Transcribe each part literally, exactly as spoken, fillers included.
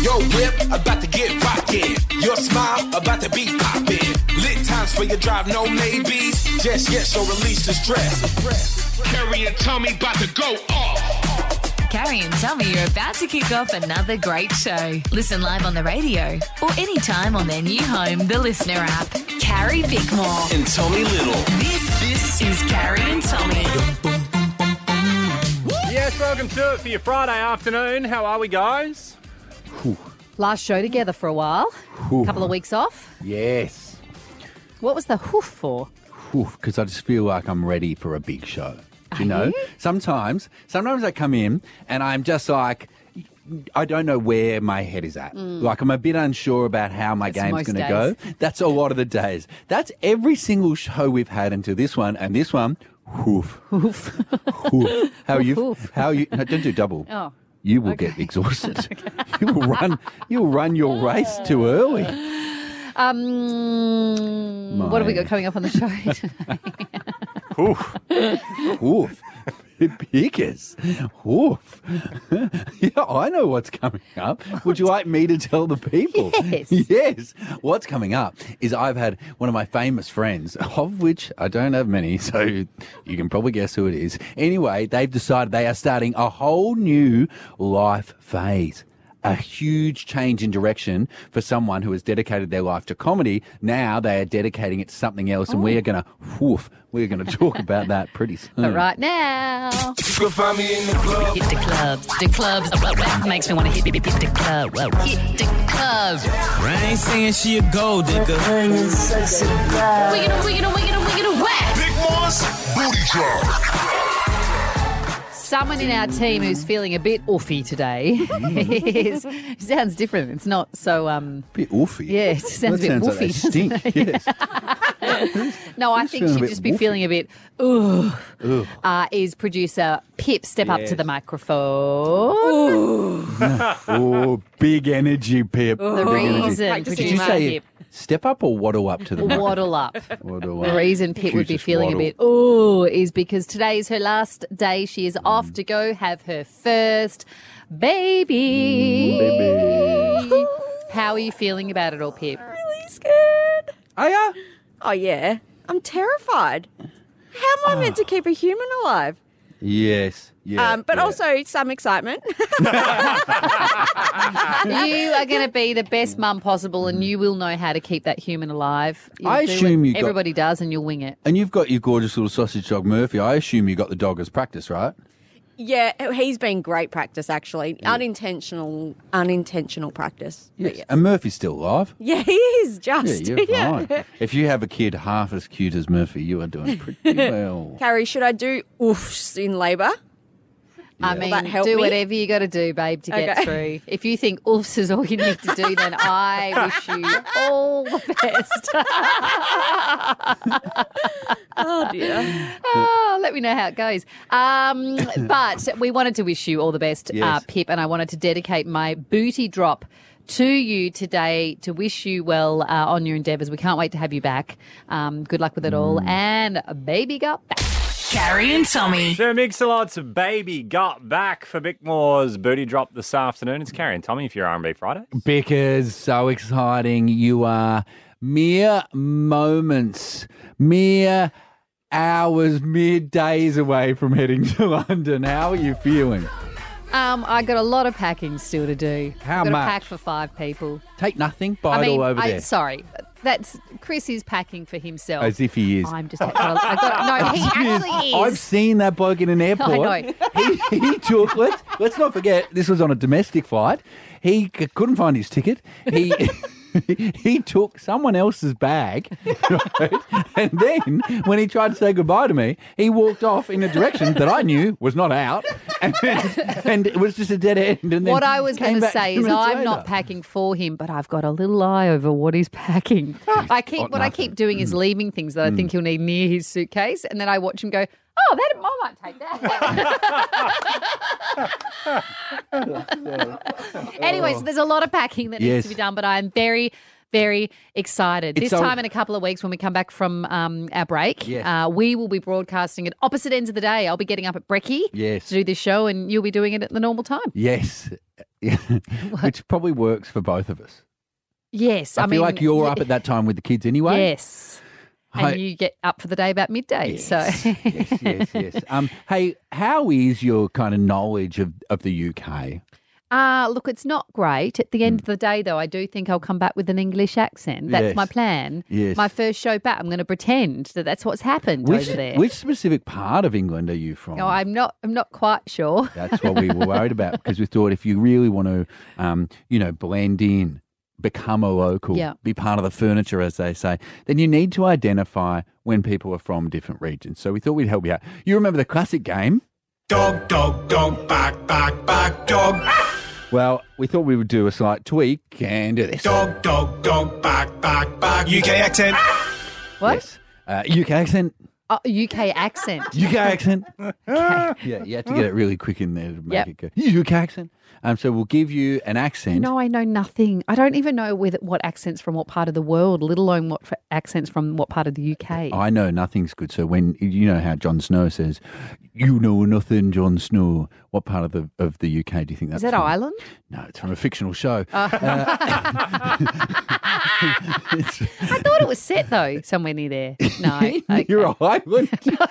Your whip about to get rockin'. Your smile about to be poppin'. Lit times for your drive, no maybes. Just yes, so release the stress. Carrie and Tommy about to go off. Carrie and Tommy are about to kick off another great show. Listen live on the radio or anytime on their new home, the Listener app. Carrie Bickmore And Tommy Little. This, this is Carrie and Tommy. Yes, welcome to it for your Friday afternoon. How are we, guys? Whew. Last show together for a while. A couple of weeks off. Yes. What was the hoof for? Because I just feel like I'm ready for a big show. Do you Are know? you? Sometimes, sometimes I come in and I'm just like, I don't know where my head is at. Like I'm a bit unsure about how my That's game's most going to days. go. That's a lot of the days. That's every single show we've had until this one, and this one, hoof, Hoof. hoof. How you? hoof. How you? No, don't do double. Oh. You will get exhausted. You will run. You'll run your race too early. Um, what have we got coming up on the show today? Oof. Oof. Pickers. Oof. Yeah, I know what's coming up. Would you like me to tell the people? Yes. Yes. What's coming up is I've had one of my famous friends, of which I don't have many, so you can probably guess who it is. Anyway, they've decided they are starting a whole new life phase. A huge change in direction for someone who has dedicated their life to comedy. Now they are dedicating it to something else, and we are going to, woof, we're going to talk about that pretty soon. But right now, You can find me in the club. Hit the clubs, the clubs. That makes me want to hit, hit, hit the club. Hit the clubs. I ain't saying she a gold digger. Wiggin' wiggin' wiggin' wiggin' whack. Big Moss, booty drop. someone in our team who's feeling a bit oofy today. is, it sounds different. It's not so... Um, bit oofy. Yeah, it sounds that a bit sounds woofy. Like they stink. Yes. No, I Who's think feeling a she'd bit just be woofy? feeling a bit, ooh, Ugh. uh, is producer Pip. Step up to Yes. the microphone. Oh, big energy, Pip. The Big energy. reason Did you producer say Pip. step up or waddle up to the mic? Waddle up. Waddle The up. reason Pip She would be just feeling waddle. a bit, ooh, is because today is her last day. She is off Mm. to go have her first baby. Baby. How are you feeling about it all, Pip? Really scared. Oh, yeah? Oh, yeah. I'm terrified. How am I meant to keep a human alive? Yes. Yeah, um, but yeah. also some excitement. You are going to be the best mum possible, and you will know how to keep that human alive. You'll I do assume what you got- everybody does, and you'll wing it. And you've got your gorgeous little sausage dog, Murphy. I assume you got the dog as practice, right? Yeah, he's been great practice, actually. Unintentional, unintentional practice. But yes. And Murphy's still alive. Yeah, he is just. Yeah, you're fine. If you have a kid half as cute as Murphy, you are doing pretty well. Carrie, should I do oofs in labour? I Will mean, that help do me? whatever you got to do, babe, to get Okay. through. If you think oofs is all you need to do, then I wish you all the best. Oh, dear. Oh, let me know how it goes. Um, but we wanted to wish you all the best, uh, Yes. Pip, and I wanted to dedicate my booty drop to you today to wish you well uh, on your endeavours. We can't wait to have you back. Um, good luck with it all. And baby got back. Carrie and Tommy. Sure, Mix-a-Lot's Baby Got Back for Bickmore's Booty Drop this afternoon. It's Carrie and Tommy for your R and B Friday. Because so exciting. You are mere moments, mere hours, mere days away from heading to London. How are you feeling? Um, I got a lot of packing still to do. How I've got much? to pack for five people. Take nothing, buy I it mean, all over I, there. Sorry, that's Chris is packing for himself. As if he is. I'm just. I got, I got, no, he actually is. I've seen that bloke in an airport. I know. He, he took. Let's let's not forget. This was on a domestic flight. He c- couldn't find his ticket. He he took someone else's bag, right? And then when he tried to say goodbye to me, he walked off in a direction that I knew was not out, and, and it was just a dead end. And then What I was came going to back say two is minutes I'm later. not packing for him, but I've got a little eye over what he's packing. I keep Got what I nothing. keep doing is leaving things that I think he'll need near his suitcase, and then I watch him go, "Oh, that I might take that." Anyway, so there's a lot of packing that needs Yes. to be done, but I'm very. Very excited. It's this so- time in a couple of weeks when we come back from um, our break, Yes. uh, we will be broadcasting at opposite ends of the day. I'll be getting up at Brekkie Yes. to do this show and you'll be doing it at the normal time. Yes. which probably works for both of us. Yes. I, I feel mean, like you're y- up at that time with the kids anyway. Yes. And Hi- you get up for the day about midday. Yes, So yes, yes, yes. Um, hey, how is your kind of knowledge of, of the U K? Uh, look, it's not great. At the end of the day, though, I do think I'll come back with an English accent. That's Yes. my plan. Yes. My first show back, I'm going to pretend that that's what's happened Which, over there. which specific part of England are you from? Oh, I'm not. I'm not quite sure. That's what we were worried about because we thought if you really want to, um, you know, blend in, become a local, Yeah. be part of the furniture, as they say, then you need to identify when people are from different regions. So we thought we'd help you out. You remember the classic game? Dog, dog, dog, back, back, back, dog. Well, we thought we would do a slight tweak and do this. Dog, dog, dog, back, back, back. U K accent. What? Yes. Uh, U K accent. Oh, U K accent. U K accent. Yeah, you have to get it really quick in there to make Yep. it go. U K accent. Um, so we'll give you an accent. No, I know nothing. I don't even know with what accents from what part of the world, let alone what f- accents from what part of the U K. I know nothing's good. So when you know how Jon Snow says, "You know nothing, Jon Snow," what part of the of the U K do you think that's Is that from? Ireland? No, it's from a fictional show. Uh, It's- I thought it was set though, somewhere near there. No. Okay. You're Ireland.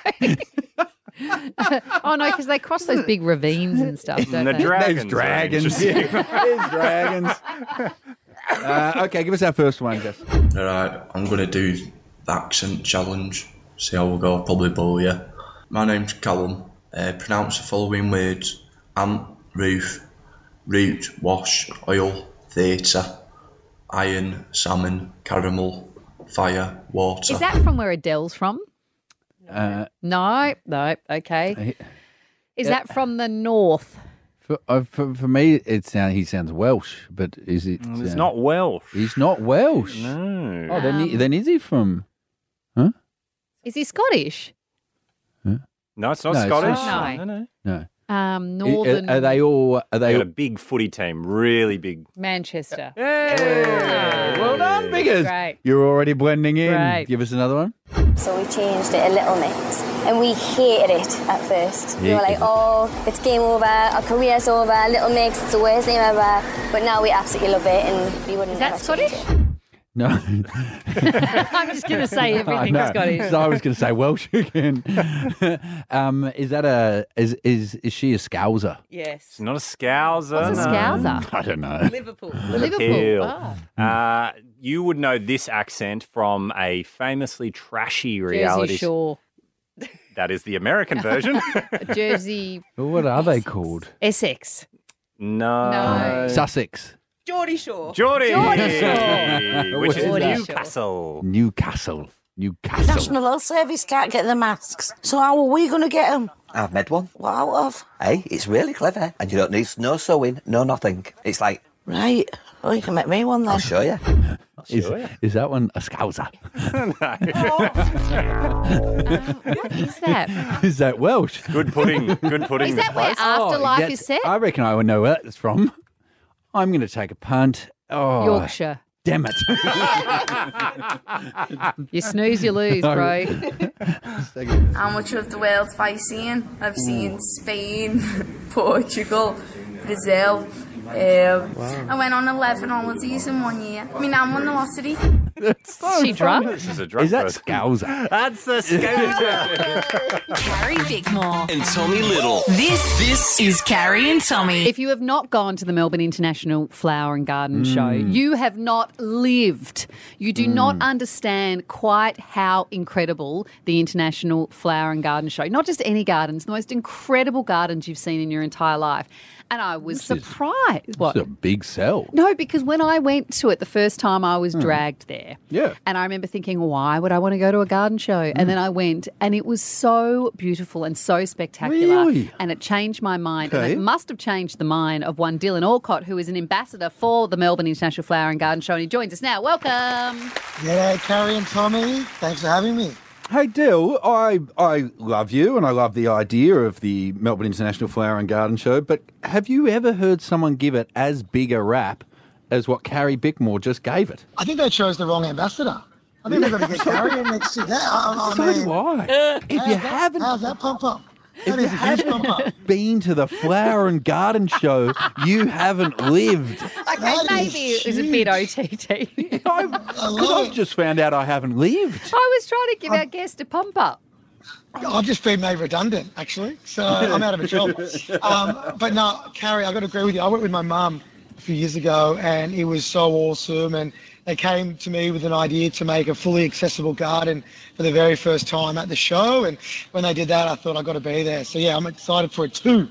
Oh no, because they cross those big ravines and stuff, don't The they? dragons. There's are dragons. interesting. There's dragons. Uh, okay, give us our first one, Jess. Alright, I'm gonna do the accent challenge. See how we'll go, I'll probably bully you. My name's Callum. Uh, pronounce the following words: ant, roof, root, wash, oil, theatre, iron, salmon, caramel, fire, water. Is that from where Adele's from? Uh, No, no, okay. Is Yeah. that from the north? for, uh, for, for me, it sound, he sounds Welsh, but is it? It's uh, not Welsh. He's not Welsh. No. Oh, then, he, Um, then is he from? Is he Scottish? No, it's not No, it's Scottish. not. no, no. No. Um, Are, northern are they all? Are They they? got a big footy team, really big. Manchester. Hey! Well done, Biggers. Great. You're already blending in. Great. Give us another one. So we changed it a little mix and we hated it at first. We were like, Hated it. oh, it's game over, our career's over, Little Mix, it's the worst name ever. But now we absolutely love it and we wouldn't Is that ever change Scottish? it. No. I'm just going to say everything No. Scottish. So I was going to say Welsh again. um, is that a is is is she a Scouser? Yes. It's not a Scouser. What's a no. Scouser? I don't know. Liverpool. Liverpool. Ah. Uh, you would know this accent from a famously trashy reality. Jersey Shore. That is the American version. Jersey Well, what are they called? Essex. no. No. Sussex, Geordie Shore. Geordie. Geordie Shore. Which is Geordie Shore. Newcastle. Newcastle, Newcastle. National Health Service can't get the masks. So how are we going to get them? I've made one. What out of? Hey, it's really clever. And you don't need no sewing, no nothing. It's like, Right. Oh, you can make me one then. I'll show you. Is, is that one a Scouser? What is that? Is that Welsh? Good pudding. Good pudding. Is that where Close. Afterlife that's- is set? I reckon I would know where that's from. I'm going to take a punt. Oh, Yorkshire. damn it. You snooze, you lose, bro. How much of the world have I seen? I've seen Spain, Portugal, Brazil. Um, I went on eleven holidays in one year. I mean, I'm on the lottery. She drunk? This is a drunk Is that person. Scouser? That's a Scouser. Carrie Bickmore. And Tommy Little. This, this is Carrie and Tommy. If you have not gone to the Melbourne International Flower and Garden Show, you have not lived. You do not understand quite how incredible the International Flower and Garden Show, not just any gardens, the most incredible gardens you've seen in your entire life. And I was surprised. What? It's a big sell. No, because when I went to it the first time, I was dragged there. Yeah. And I remember thinking, why would I want to go to a garden show? And then I went, and it was so beautiful and so spectacular. Really? And it changed my mind. Okay. And it must have changed the mind of one Dylan Alcott, who is an ambassador for the Melbourne International Flower and Garden Show. And he joins us now. Welcome. G'day, Carrie and Tommy. Thanks for having me. Hey, Dill, I, I love you and I love the idea of the Melbourne International Flower and Garden Show, but have you ever heard someone give it as big a rap as what Carrie Bickmore just gave it? I think they chose the wrong ambassador. I think they've got to get Carrie in next to that. I, I So mean, do I. If how's you that, haven't... How's that pump up? If you haven't been to the Flower and Garden Show, you haven't lived. Okay, That maybe is it was a bit O T T. Because I've just found out I haven't lived. I was trying to give our guest a pump up. I've just been made redundant, actually, so I'm out of a job. Um, but no, Carrie, I've got to agree with you. I went with my mum a few years ago, and it was so awesome. And they came to me with an idea to make a fully accessible garden for the very first time at the show. And when they did that, I thought I've got to be there. So, yeah, I'm excited for it too.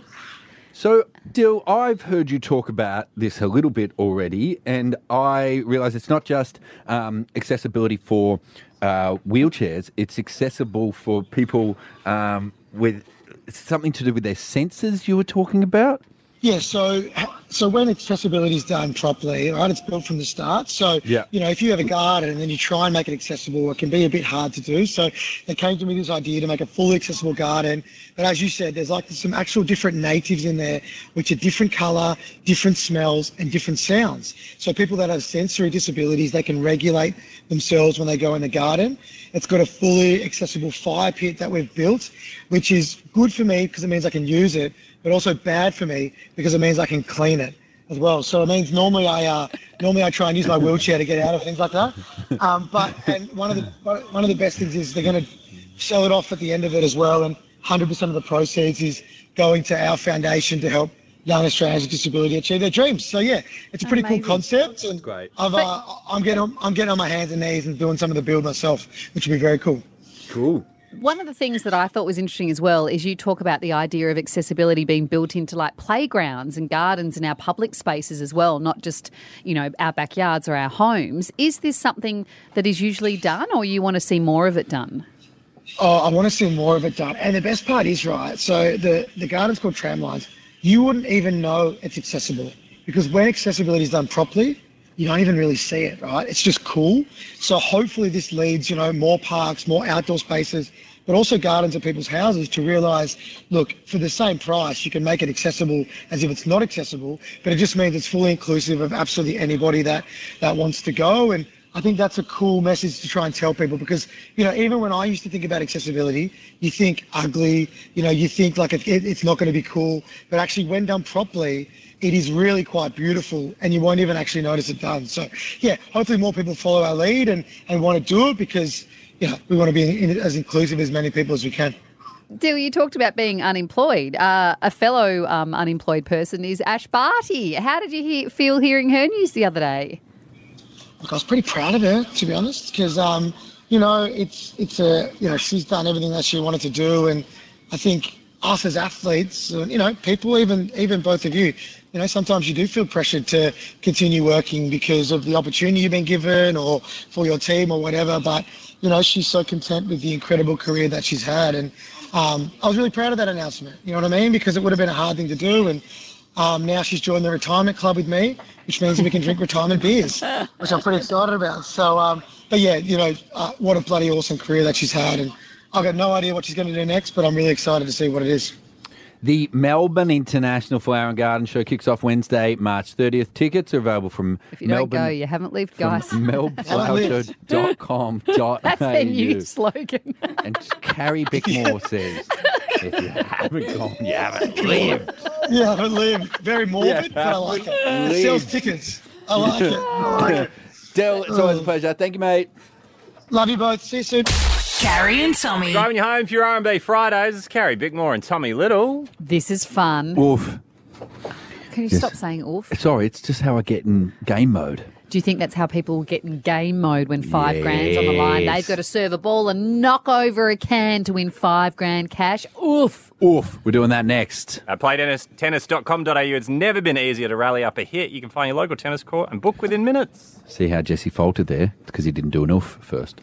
So, Dill, I've heard you talk about this a little bit already, and I realise it's not just um, accessibility for uh, wheelchairs, it's accessible for people um, with something to do with their senses you were talking about? Yeah, so so when accessibility is done properly, right, it's built from the start. So, yeah. you know, if you have a garden and then you try and make it accessible, it can be a bit hard to do. So they came to me with this idea to make a fully accessible garden. But as you said, there's like some actual different natives in there, which are different colour, different smells and different sounds. So people that have sensory disabilities, they can regulate themselves when they go in the garden. It's got a fully accessible fire pit that we've built, which is good for me because it means I can use it, but also bad for me because it means I can clean it as well. So it means normally I uh, normally I try and use my wheelchair to get out of things like that. Um, but and one of the one of the best things is they're going to sell it off at the end of it as well, and one hundred percent of the proceeds is going to our foundation to help young Australians with disability achieve their dreams. So yeah, it's a pretty Amazing. cool concept, and Great. I've, uh, I'm getting on, I'm getting on my hands and knees and doing some of the build myself, which will be very cool. Cool. One of the things that I thought was interesting as well is you talk about the idea of accessibility being built into like playgrounds and gardens and our public spaces as well, not just, you know, our backyards or our homes. Is this something that is usually done, or you want to see more of it done? Oh, I want to see more of it done. And the best part is, right, so the, the garden's called Tramlines. You wouldn't even know it's accessible because when accessibility is done properly, you don't even really see it, right? It's just cool. So hopefully this leads, you know, more parks, more outdoor spaces, but also gardens at people's houses to realise, look, for the same price, you can make it accessible as if it's not accessible, but it just means it's fully inclusive of absolutely anybody that, that wants to go. And I think that's a cool message to try and tell people because, you know, even when I used to think about accessibility, you think ugly, you know, you think like it, it, it's not going to be cool, but actually when done properly, it is really quite beautiful and you won't even actually notice it done. So, yeah, hopefully more people follow our lead and, and want to do it because, you know, we want to be in, as inclusive as many people as we can. Dill, you talked about being unemployed. Uh, a fellow um, unemployed person is Ash Barty. How did you hear, feel hearing her news the other day? Look, I was pretty proud of her, to be honest, because, um, you know, it's, it's a, you know, she's done everything that she wanted to do. And I think us as athletes, uh, you know, people, even, even both of you, you know, sometimes you do feel pressured to continue working because of the opportunity you've been given or for your team or whatever. But, you know, she's so content with the incredible career that she's had. And um, I was really proud of that announcement, you know what I mean? Because it would have been a hard thing to do. And um, now she's joined the retirement club with me, which means we can drink retirement beers, which I'm pretty excited about. So, um, but yeah, you know, uh, what a bloody awesome career that she's had. And I've got no idea what she's going to do next, but I'm really excited to see what it is. The Melbourne International Flower and Garden Show kicks off Wednesday, March thirtieth. Tickets are available from If you Melbourne. don't go, you haven't lived, guys. melbourne flower show dot com dot a u. That's their new slogan. And Carrie Bickmore says, if you haven't gone, you haven't lived. Yeah, I haven't lived. Very morbid, but I like it. It sells tickets. I like it. I like it. Del, it's always a pleasure. Thank you, mate. Love you both. See you soon. Carrie and Tommy. Driving you home for your R and B Fridays. It's Carrie Bickmore and Tommy Little. This is fun. Oof. Can you Yes. stop saying oof? Sorry, it's just how I get in game mode. Do you think that's how people get in game mode when five grand's on the line? Yes. They've got to serve a ball and knock over a can to win five grand cash. Oof. Oof. We're doing that next. At play tennis dot com dot a u, it's never been easier to rally up a hit. You can find your local tennis court and book within minutes. See how Jesse faltered there? It's because he didn't do an oof first.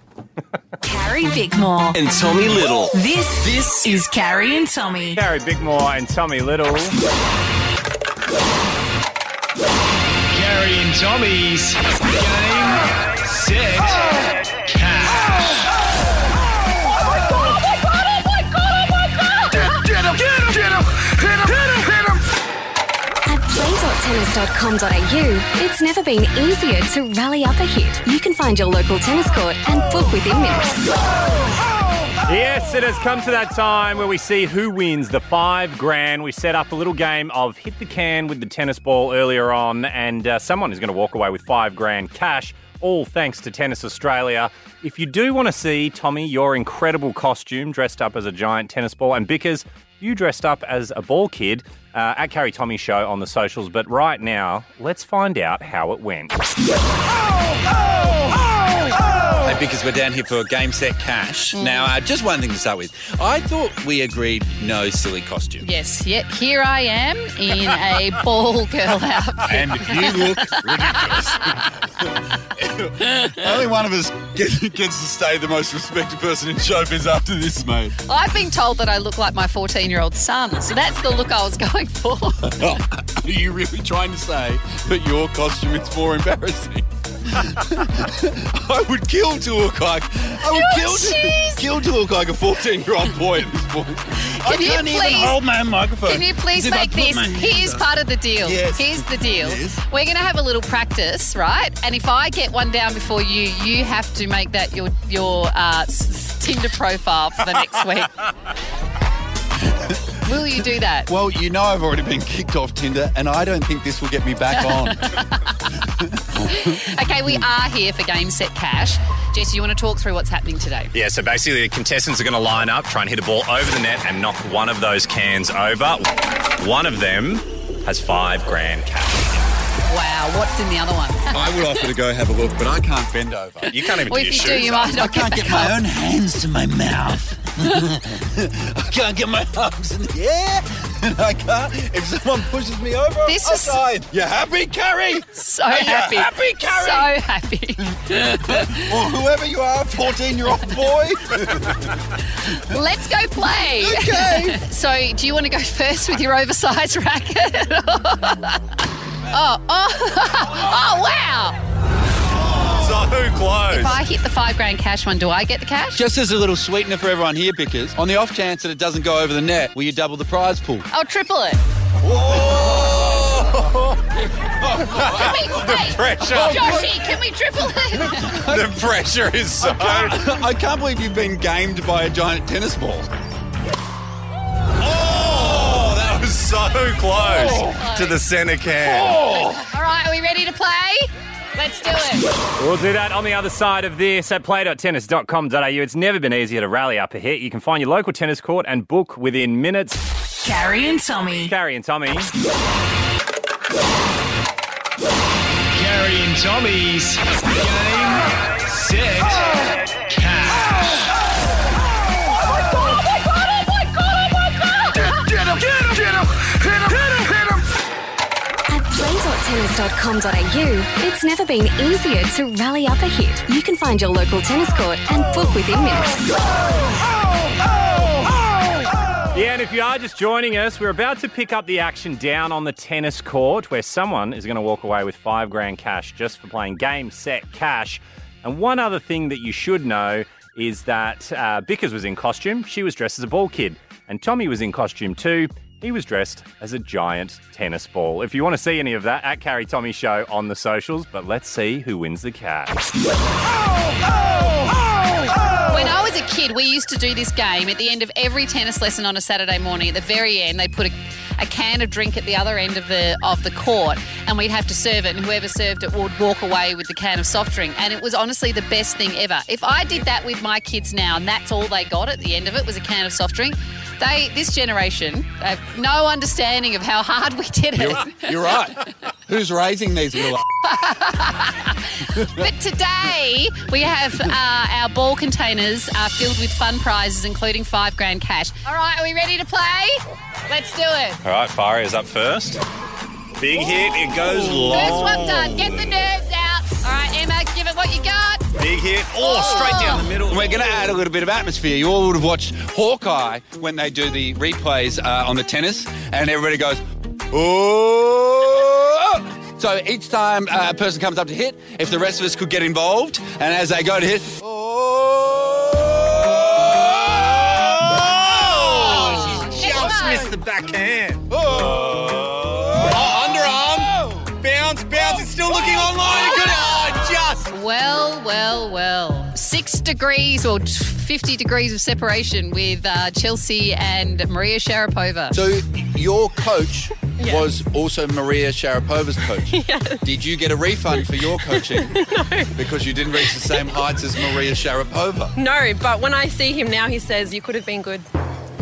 Carrie Bickmore. And Tommy Little. This, this is Carrie and Tommy. Carrie Bickmore and Tommy Little. Carrie and Tommy's Game, Set, Cash. Get him! Get him! Get him! Hit him! Hit him! Hit him! At play dot tennis dot com dot a u, it's never been easier to rally up a hit. You can find your local tennis court and book within minutes. Yes, it has come to that time where we see who wins the five grand. We set up a little game of hit the can with the tennis ball earlier on, and uh, someone is going to walk away with five grand cash, all thanks to Tennis Australia. If you do want to see, Tommy, your incredible costume dressed up as a giant tennis ball, and Bickers, you dressed up as a ball kid uh, at Carrie Tommy Show on the socials. But right now, let's find out how it went. Hey, because we're down here for game set cash. Mm. Now, uh, just one thing to start with. I thought we agreed no silly costume. Yes, yet here I am in a ball girl outfit. And you look ridiculous. Only one of us gets, gets to stay the most respected person in showbiz after this, mate. I've been told that I look like my fourteen-year-old son, so that's the look I was going for. Are you really trying to say that your costume is more embarrassing? I would kill to look like I would kill to, kill to look like a fourteen-year-old boy at this point. I Can you can't even please- hold my own microphone. Can you please As if I make put this? my hands Here's up. part of the deal. Yes. Here's the deal. Yes. We're going to have a little practice, right? And if I get one down before you, you have to make that your your uh, s- Tinder profile for the next week. Will you do that? Well, you know I've already been kicked off Tinder, and I don't think this will get me back on. Okay, we are here for Game Set Cash. Jess, you want to talk through what's happening today? Yeah, so basically the contestants are going to line up, try and hit a ball over the net and knock one of those cans over. One of them has five grand cash. Wow, what's in the other one? I would offer to go have a look, but I can't bend over. You can't even Well, do if your you do, shoes you up. might not I can't get get back my up. own hands to my mouth. I can't get my arms in the air, and I can't. If someone pushes me over, This I'll is- die. You happy, Carrie? So Are you happy. happy, Carrie? So happy. Or whoever you are, fourteen-year-old boy. Let's go play. Okay. So, do you want to go first with your oversized racket? oh, oh, oh, wow. So close. If I hit the five grand cash one, do I get the cash? Just as a little sweetener for everyone here, Bickers, on the off chance that it doesn't go over the net, will you double the prize pool? I'll triple it. Can we, The hey, pressure. Joshy, can we triple it? The pressure is so... I can't believe you've been gamed by a giant tennis ball. Oh, that was so close Oh. to the centre can. All right, are we ready to play? Let's do it. We'll do that on the other side of this at play dot tennis dot com dot a u. It's never been easier to rally up a hit. You can find your local tennis court and book within minutes. Carrie and Tommy. Carrie and Tommy. Carrie and Tommy's Game Set Cash. Get him, get him, get him, hit him, hit him, hit him. At play dot tennis dot com dot a u, it's never been easier to rally up a hit. You can find your local tennis court and book within minutes. Yeah, and if you are just joining us, we're about to pick up the action down on the tennis court where someone is going to walk away with five grand cash just for playing Game Set Cash. And one other thing that you should know is that uh, Bickers was in costume. She was dressed as a ball kid. And Tommy was in costume too. He was dressed as a giant tennis ball. If you want to see any of that, at Carrie Tommy Show on the socials. But let's see who wins the cash. When I was a kid, we used to do this game at the end of every tennis lesson on a Saturday morning. At the very end, they put a, a can of drink at the other end of the of the court, and we'd have to serve it, and whoever served it would walk away with the can of soft drink. And it was honestly the best thing ever. If I did that with my kids now, and that's all they got at the end of it was a can of soft drink, they this generation have no understanding of how hard we did it. You're, you're right. Who's raising these little... But today we have uh, our ball containers uh, filled with fun prizes, including five grand cash. All right, are we ready to play? Let's do it. All right, Fari is up first. Big hit. It goes long. First one done. Get the nerves out. All right, Emma, give it what you got. Big hit. Oh, straight down the middle. We're going to add a little bit of atmosphere. You all would have watched Hawkeye when they do the replays uh, on the tennis, and everybody goes, oh! So each time uh, a person comes up to hit, if the rest of us could get involved, and as they go to hit, Oh, she just missed the backhand. Oh, underarm. Bounce, bounce. It's still looking online. Good. Oh, just. Well, well, well. Six six degrees or fifty degrees of separation with uh, Chelsea and Maria Sharapova. So your coach Yeah. was also Maria Sharapova's coach. Yes. Did you get a refund for your coaching? No. Because you didn't reach the same heights as Maria Sharapova. No, but when I see him now, he says, you could have been good.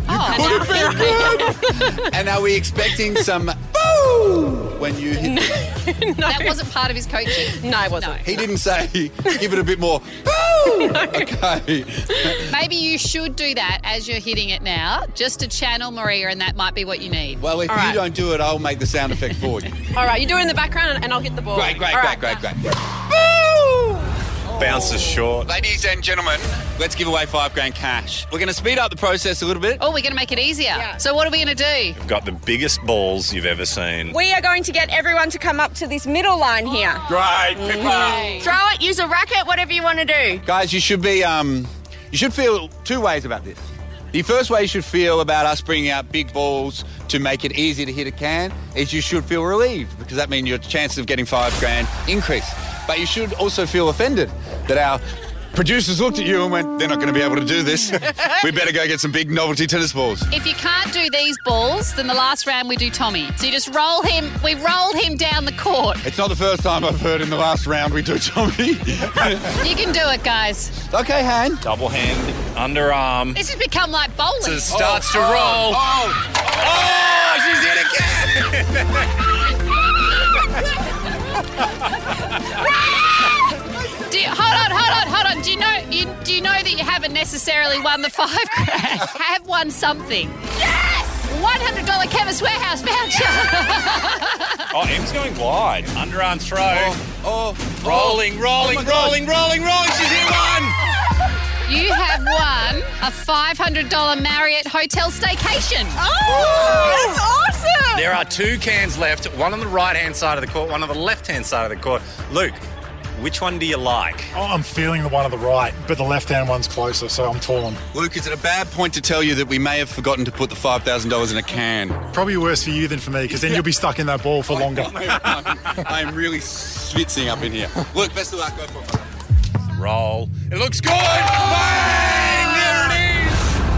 And are we expecting some boo when you hit them? That wasn't part of his coaching. No, it wasn't. He didn't say, give it a bit more boo! Okay. Maybe you should do that as you're hitting it now, just to channel Maria, and that might be what you need. Well, if All you right. don't do it, I'll make the sound effect for you. All right, you do it in the background and I'll hit the ball. Great, great, All great, right. great, great. Bounces short. Ladies and gentlemen, let's give away five grand cash. We're going to speed up the process a little bit. Oh, we're going to make it easier. Yeah. So what are we going to do? We've got the biggest balls you've ever seen. We are going to get everyone to come up to this middle line here. Great, Pippa. Throw it, use a racket, whatever you want to do. Guys, you should be, um, you should feel two ways about this. The first way you should feel about us bringing out big balls to make it easy to hit a can is you should feel relieved, because that means your chances of getting five grand increase. But you should also feel offended that our producers looked at you and went, they're not going to be able to do this. We better go get some big novelty tennis balls. If you can't do these balls, then the last round we do Tommy. So you just roll him, we rolled him down the court. It's not the first time I've heard in the last round we do Tommy. You can do it, guys. Okay, Han. Double hand, underarm. This has become like bowling. So it starts to Oh, roll. Oh, oh, she's hit again. Do you, hold on, hold on, hold on. Do you know you, do you know that you haven't necessarily won the five grand? Have won something. Yes! one hundred dollars Chemist Warehouse voucher. Oh, Em's going wide. Underarm throw. Oh, oh, rolling, rolling, oh my God. rolling, rolling, rolling. She's hit one. You have won a five hundred dollars Marriott hotel staycation. Oh, that's awesome! There are two cans left, one on the right-hand side of the court, one on the left-hand side of the court. Luke, which one do you like? Oh, I'm feeling the one on the right, but the left-hand one's closer, so I'm torn. Luke, is it a bad point to tell you that we may have forgotten to put the five thousand dollars in a can? Probably worse for you than for me, because then you'll be stuck in that ball for longer. I'm really schwitzing up in here. Luke, best of luck. Go for it. Roll. It looks good. Bang! There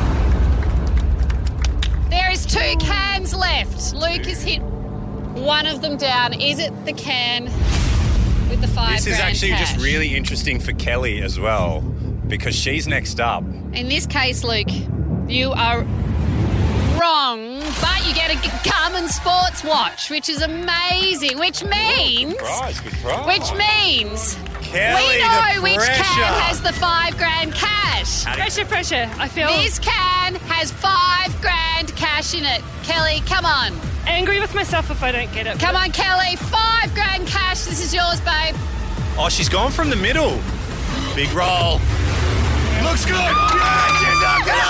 it is. There is two cans left. Luke has hit one of them down. Is it the can with the five This is grand actually cash? just really interesting for Kelly as well, because she's next up. In this case, Luke, you are wrong, but you get a Garmin Sports Watch, which is amazing, which means... Good prize, good prize. Which means... Kelly, we know the which pressure. can has the five grand cash. Pressure, pressure. I feel This can has five grand cash in it. Kelly, come on. angry with myself if I don't get it. Come on, Kelly. Five grand cash. This is yours, babe. Oh, she's gone from the middle. Big roll. Looks good. Yeah, she's up to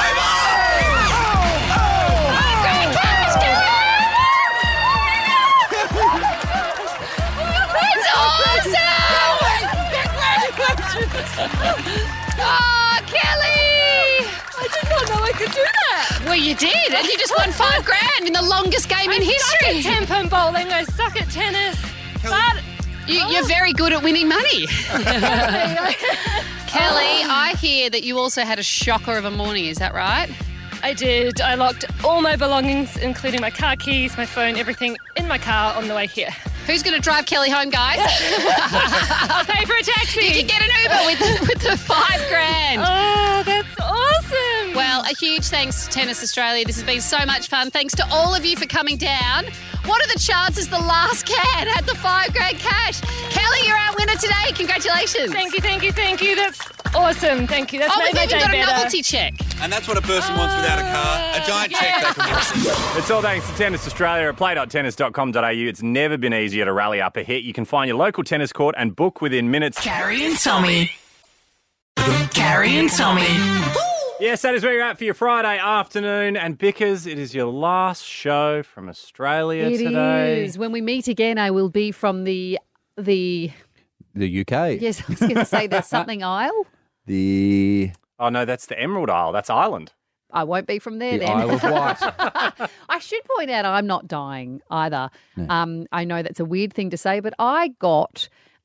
Five grand cash, Kelly. That's awesome. Oh, Kelly! I did not know I could do that. Well, you did, and you just won five grand in the longest game in I history. suck at ten-pin bowling. I suck at tennis. But You, you're very good at winning money. Kelly, I hear that you also had a shocker of a morning. Is that right? I did. I locked all my belongings, including my car keys, my phone, everything, in my car on the way here. Who's going to drive Kelly home, guys? I'll pay for a taxi. You can get an Uber with the, with the five grand. Oh, that's awesome. Well, a huge thanks to Tennis Australia. This has been so much fun. Thanks to all of you for coming down. What are the chances the last can had the five grand cash? Kelly, you're our winner today. Congratulations. Thank you, thank you, thank you. That's awesome. Thank you. That's oh, made we've my even day got better. a novelty check. And that's what a person wants without a car. A giant check they can watch. It's all thanks to Tennis Australia at play dot tennis dot com dot a u. It's never been easier to rally up a hit. You can find your local tennis court and book within minutes. Carrie and Tommy. Carrie and Tommy. Yes, that is where you're at for your Friday afternoon. And Bickers, it is your last show from Australia It today. is. When we meet again, I will be from the the. The U K. Yes, I was going to say there's something Isle. The Oh, no, that's the Emerald Isle. That's Ireland. I won't be from there the then. Isle of Wight. I should point out I'm not dying either. No. Um, I know that's a weird thing to say, but I got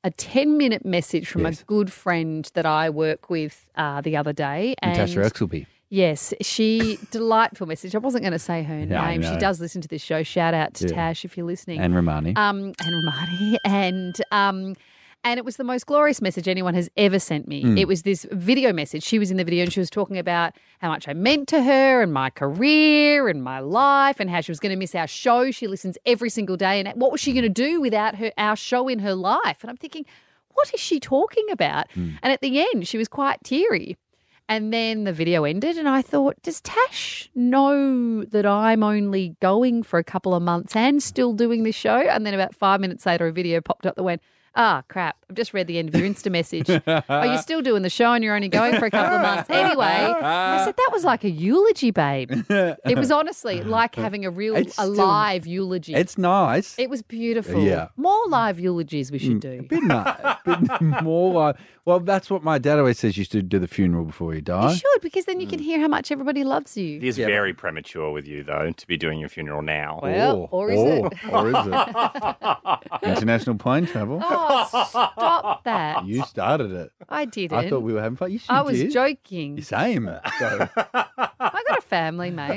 a ten-minute message from Yes. a good friend that I work with uh, the other day. And Natasha Exelby. Yes, she delightful message. I wasn't going to say her Yeah, I name. She know. does listen to this show. Shout out to Yeah. Tash if you're listening. And Romani. Um, and Romani. And um, and it was the most glorious message anyone has ever sent me. Mm. It was this video message. She was in the video and she was talking about how much I meant to her and my career and my life and how she was going to miss our show. She listens every single day. And what was she going to do without her our show in her life? And I'm thinking, what is she talking about? Mm. And at the end, she was quite teary. And then the video ended and I thought, does Tash know that I'm only going for a couple of months and still doing this show? And then about five minutes later, a video popped up that went, ah, crap, I've just read the end of your Insta message. Oh, you're still doing the show and you're only going for a couple of months. Anyway, I said, that was like a eulogy, babe. It was honestly like having a real, It's a still- live eulogy. It's nice. It was beautiful. Yeah. More live eulogies we should do. Bit, nice, bit more like, well, that's what my dad always says. You should do the funeral before you die. You should, because then you can hear how much everybody loves you. It is very premature with you, though, to be doing your funeral now. Well, or is or, it? Or is it? International plane travel. Oh, stop that. You started it. I didn't. I thought we were having fun. You I was did. joking. Same. So, I got a family, mate.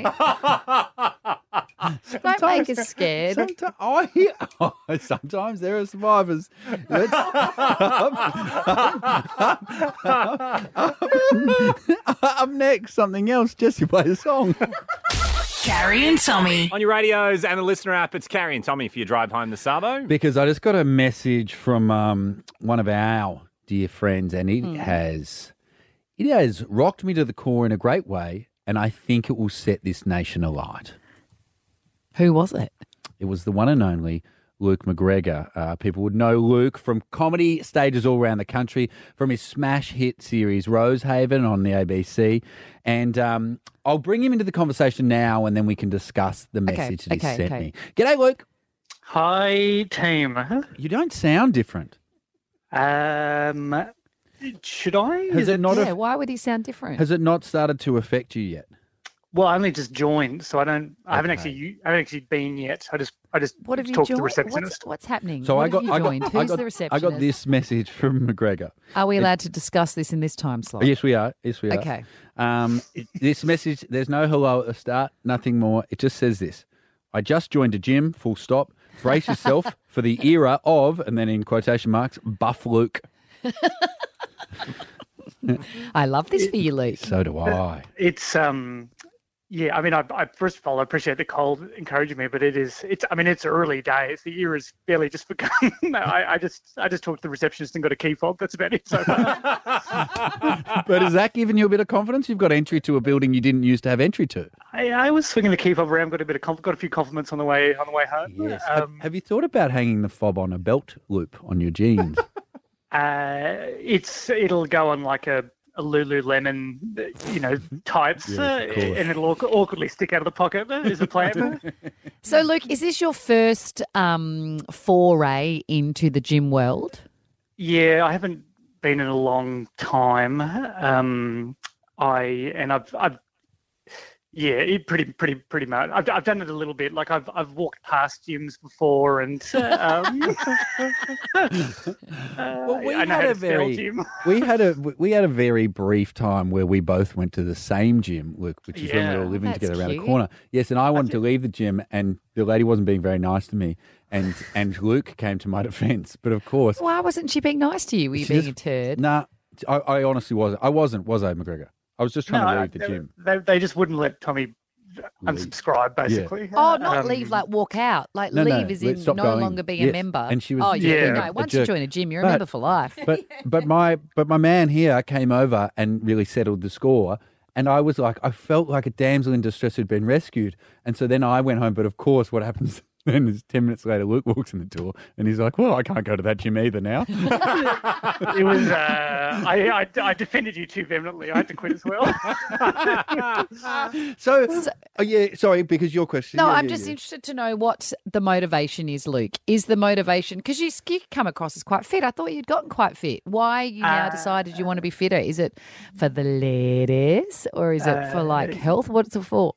Don't make us scared. Sometimes, oh, yeah. oh, sometimes there are survivors. Let's, up next, something else. Jesse, play the song. Carrie and Tommy. On your radios and the listener app, it's Carrie and Tommy for your drive home this Sabo. Because I just got a message from um, one of our dear friends, and it Hmm. has it has rocked me to the core in a great way, and I think it will set this nation alight. Who was it? It was the one and only Luke McGregor. Uh, people would know Luke from comedy stages all around the country, from his smash hit series Rosehaven on the A B C. And um, I'll bring him into the conversation now, and then we can discuss the message that he okay, sent okay. me. G'day, Luke. Hi, team. You don't sound different. Um, should I? Has Is it not? Yeah, aff- why would he sound different? has it not started to affect you yet? Well, I only just joined, so I don't. I haven't Okay. actually. I haven't actually been yet. I just. I just What have you talked to the joined? receptionist. What's, what's happening? So what I got, have you I joined? got, Who's I got, the I receptionist? got this message from McGregor. Are we It- allowed to discuss this in this time slot? Yes, we are. Yes, we are. Okay. Um, it- this message, there's no hello at the start, nothing more. It just says this. I just joined a gym, full stop. Brace yourself for the era of, and then in quotation marks, Buff Luke. I love this for you, Luke. So do I. It's um. Yeah, I mean, I, I first of all, I appreciate the call encouraging me, but it is, it's, I mean, it's early days. The year has barely just begun. I, I just, I just talked to the receptionist and got a key fob. That's about it so far. But has that given you a bit of confidence? You've got entry to a building you didn't used to have entry to. I, I was swinging the key fob around, got a bit of, conf- got a few compliments on the way, on the way home. Yes. have, Um, have you thought about hanging the fob on a belt loop on your jeans? uh, it's, it'll go on like a, a Lululemon, you know, tights, Yes, uh, of course. and it'll awk- awkwardly stick out of the pocket. uh, Is the plan? So, Luke, is this your first um, foray into the gym world? Yeah, I haven't been in a long time. Um, I and I've, I've, yeah, it pretty, pretty, pretty much. I've, I've done it a little bit. Like I've, I've walked past gyms before, and uh, um, Well, we I know had how a to spell very gym. we had a we had a very brief time where we both went to the same gym, Luke, which is when we Yeah. were living That's together around cute. the corner. Yes, and I wanted to leave the gym, and the lady wasn't being very nice to me, and and Luke came to my defence. But of course, Why wasn't she being nice to you? Were you She being just- a turd? nah, I, I honestly wasn't. I wasn't. Was I, McGregor? I was just trying No, to leave the they, gym. They, they just wouldn't let Tommy unsubscribe, basically. Oh, not Um, leave, like walk out. Like No, no, leave is let's in stop no going. longer being Yes, a member. and she was oh, yeah, being no. a- a Once you jerk. join a gym, you're a But- member for life. But but my but my man here came over and really settled the score. And I was like, I felt like a damsel in distress who'd been rescued. And so then I went home. But of course, what happens then is ten minutes later, Luke walks in the door and he's like, well, I can't go to that gym either now. It was. Uh, I, I I defended you too vehemently. I had to quit as well. so, oh, yeah, sorry, because your question. No, yeah, I'm yeah, just yeah. interested to know what the motivation is, Luke. Is the motivation, because you, you come across as quite fit. I thought you'd gotten quite fit. Why you now Uh, decided you want to be fitter? Is it for the ladies or is it for like Uh, health? What's it for?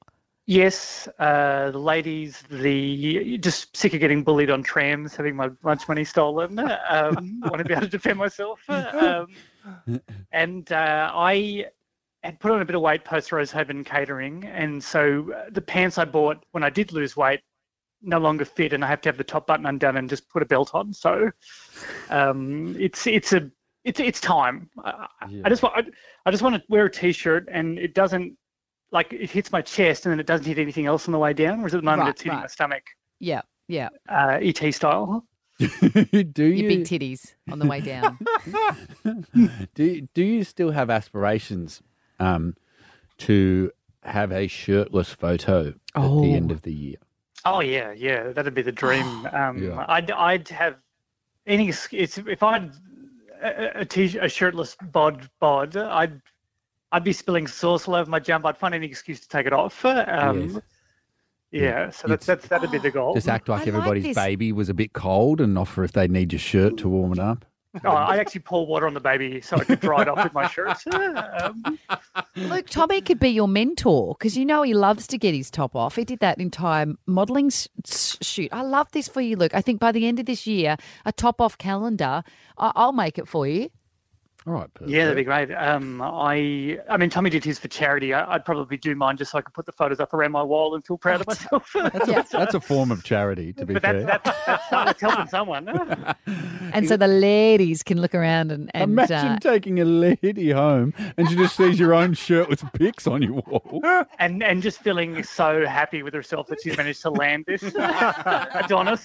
Yes, uh, the ladies, the just sick of getting bullied on trams, having my lunch money stolen. Um, want to be able to defend myself. Um, and uh, I had put on a bit of weight post Rosehaven catering, and so the pants I bought when I did lose weight no longer fit, and I have to have the top button undone and just put a belt on. So um, it's it's a it's it's time. I, Yeah. I just want I, I just want to wear a t-shirt, and it doesn't. Like, it hits my chest and then it doesn't hit anything else on the way down, whereas at the moment Right, it's hitting right. my stomach, Yeah, yeah. uh, E T style. do Your you big titties on the way down. do you, do you still have aspirations um, to have a shirtless photo at Oh. the end of the year? Oh, yeah, yeah, that'd be the dream. Um, Yeah. I'd, I'd have any, it's, if I'd a, a, t- a shirtless bod, bod, I'd, I'd be spilling sauce all over my jump. I'd find any excuse to take it off. Um, Yes. Yeah, so that's, that's, that'd be the goal. Just act like I like everybody's this. baby was a bit cold and offer if they need your shirt to warm it up. Oh, I actually pour water on the baby so I could dry it off with my shirt. Um, Luke, Tommy could be your mentor because you know he loves to get his top off. He did that entire modelling s- s- shoot. I love this for you, Luke. I think by the end of this year, a top off calendar, I- I'll make it for you. All right, perfect. Yeah, that'd be great. Um, I, I mean, Tommy did his for charity. I, I'd probably do mine just so I could put the photos up around my wall and feel proud of myself. That's, a, that's a form of charity, to be but fair. that, that, that's, that's helping someone. And so the ladies can look around and, and Imagine uh, taking a lady home and she just sees your own shirt with pics on your wall. and and just feeling so happy with herself that she's managed to land this Adonis.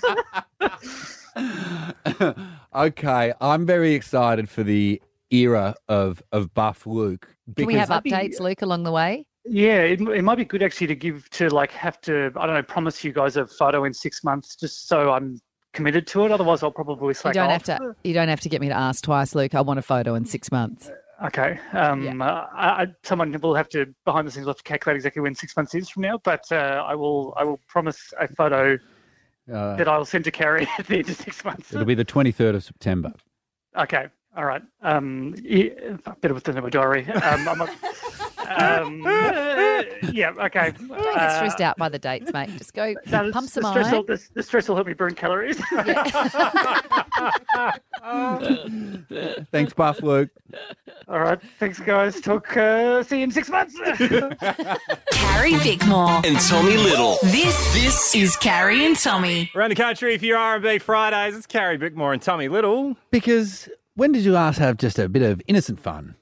Okay, I'm very excited for the era of, of Buff Luke. can we have I'd be- updates, Luke, along the way? Yeah, it, it might be good actually to give to like have to I don't know promise you guys a photo in six months just so I'm committed to it. Otherwise, I'll probably You slack don't off. have to. You don't have to get me to ask twice, Luke. I want a photo in six months. Okay. Um, uh, I, I, someone will have to behind the scenes will have to calculate exactly when six months is from now. But uh, I will. I will promise a photo Uh, that I will send to Carrie at the end of six months. it'll be the twenty-third of September. Okay. All right. Um, yeah, better with the my diary. Um, I'm not, um, uh, yeah. Okay. Don't get stressed out by the dates, mate. Just go No, pump some the, stress will, iron. the, the stress will help me burn calories. Thanks, Buff Luke. All right. Thanks, guys. Talk. Uh, see you in six months. Carrie Bickmore. And Tommy Little. This, this is Carrie and Tommy. Around the country for your R and B Fridays, it's Carrie Bickmore and Tommy Little. Because when did you last have just a bit of innocent fun?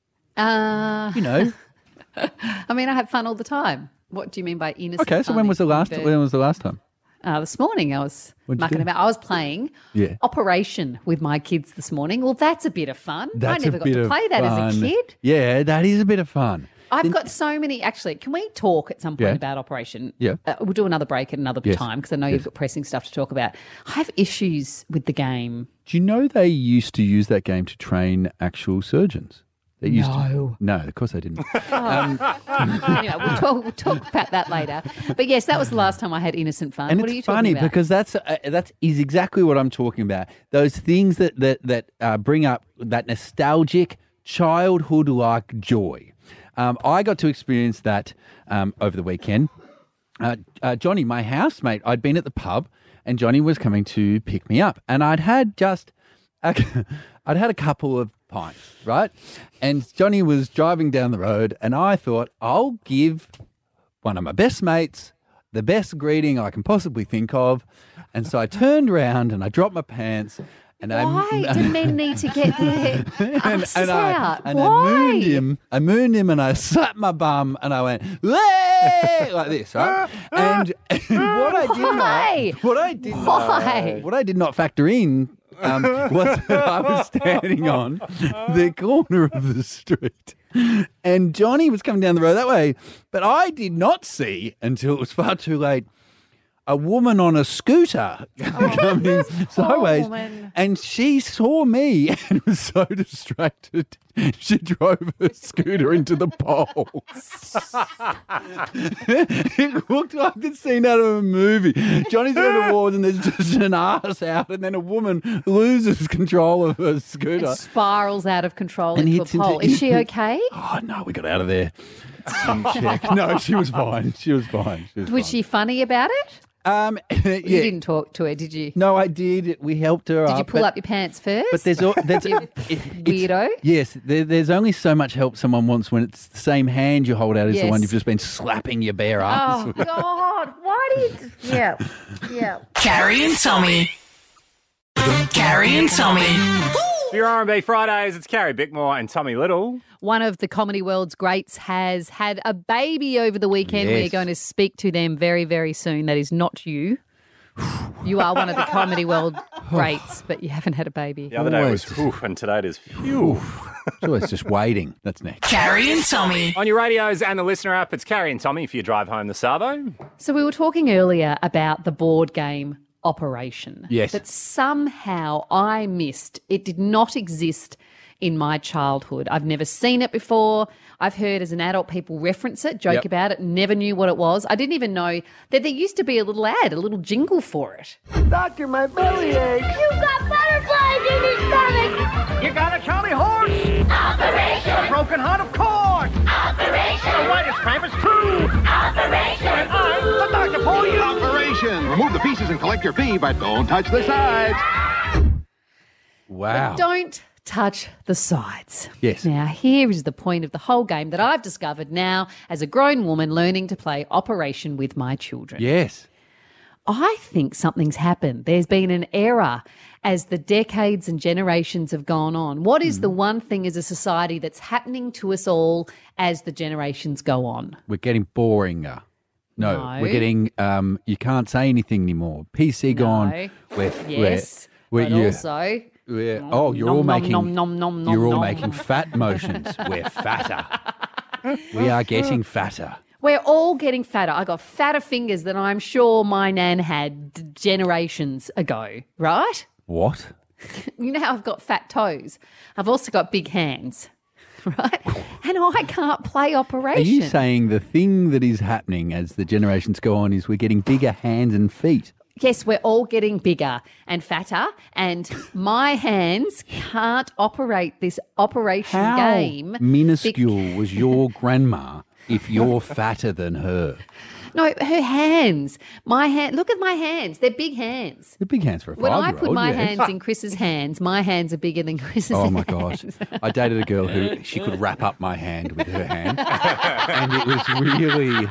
Uh, You know. I mean, I have fun all the time. What do you mean by innocent? Okay, so fun? when was the last? But, When was the last time? Uh, this morning, I was What'd you mucking do? about. I was playing Yeah. Operation with my kids this morning. Well, that's a bit of fun. That's I never a got bit to of play that as fun. a kid. Yeah, that is a bit of fun. I've got so many. Actually, can we talk at some point Yeah. about Operation? Yeah. Uh, we'll do another break at another Yes. time because I know Yes. you've got pressing stuff to talk about. I have issues with the game. Do you know they used to use that game to train actual surgeons? They used No. To, no, of course they didn't. Um, anyway, we'll talk, we'll talk about that later. But yes, that was the last time I had innocent fun. And what it's are you funny talking about? because that's uh, that is exactly what I'm talking about. Those things that that that uh, bring up that nostalgic childhood-like joy. Um, I got to experience that um, over the weekend. Uh, uh, Johnny, my housemate, I'd been at the pub, and Johnny was coming to pick me up, and I'd had just a, I'd had a couple of pints, right? And Johnny was driving down the road, and I thought I'll give one of my best mates the best greeting I can possibly think of. And so I turned around and I dropped my pants. And Why I, do men need to get their and, asses and I, out? and Why? I mooned him. I mooned him and I slapped my bum and I went, "Way!" like this, right? And, and what I did Why? not, what I did Why? not, what I did not factor in um, was that I was standing on the corner of the street. And Johnny was coming down the road that way, but I did not see until it was far too late a woman on a scooter coming sideways, woman. and she saw me and was so distracted she drove her scooter into the pole. It looked like the scene out of a movie. Johnny's on awards and there's just an ass out, and then a woman loses control of her scooter. It spirals out of control And into a hits into- pole. Is she okay? Oh no, we got out of there. Didn't check. No, she was fine. She was fine. She was Was fine. she funny about it? Um, yeah. You didn't talk to her, did you? No, I did. We helped her Did up. you pull but- up your pants first? But there's al- there's You it- weirdo. Yes, there, there's only so much help someone wants when it's the same hand you hold out as the Yes. one you've just been slapping your bare ass Oh with. God! Why do you? Yeah, yeah. Carrie and Tommy. Carrie and Tommy. For your R and B Fridays, it's Carrie Bickmore and Tommy Little. One of the comedy world's greats has had a baby over the weekend. Yes. We're going to speak to them very, very soon. That is not you. You are one of the comedy world greats, but you haven't had a baby. The other day was whew, and today it is phew. It's always just waiting. That's next. Carrie and Tommy. On your radios and the listener app, it's Carrie and Tommy if you drive home the Savo. So we were talking earlier about the board game Operation. Yes. That somehow I missed. It did not exist in my childhood. I've never seen it before. I've heard as an adult people reference it, joke Yep. about it, never knew what it was. I didn't even know that there used to be a little ad, a little jingle for it. Doctor, my belly aches. You got butterflies in your stomach. You got a Charlie horse. Operation. A broken heart, of course. Operation. The whitest cramp is true. Operation. And I'm the doctor for you. Operation. Remove the pieces and collect your fee, but don't touch the sides. Wow. But don't touch the sides. Yes. Now, here is the point of the whole game that I've discovered now as a grown woman learning to play Operation with my children. Yes. I think something's happened. There's been an error as the decades and generations have gone on. What is the one thing as a society that's happening to us all as the generations go on? We're getting boringer. No, No. we're getting, um, you can't say anything anymore. P C gone. No. We're, Yes, we're, but we're, also... we're, oh, you're nom, all nom, making, nom, nom, nom, nom, you're all nom. making fat motions. We're fatter. We are getting fatter. We're all getting fatter. I got fatter fingers than I'm sure my nan had d- generations ago, right? What? You know how I've got fat toes? I've also got big hands, right? And I can't play Are Operation. you saying the thing that is happening as the generations go on is we're getting bigger hands and feet? Yes, we're all getting bigger and fatter, and my hands can't operate this Operation How game. minuscule was your grandma if you're fatter than her? No, her hands. My hand. Look at my hands. They're big hands. The big hands for a When I five-year-old. put my yes. hands in Chris's hands, my hands are bigger than Chris's Oh hands. my gosh. I dated a girl who she could wrap up my hand with her hand. And it was really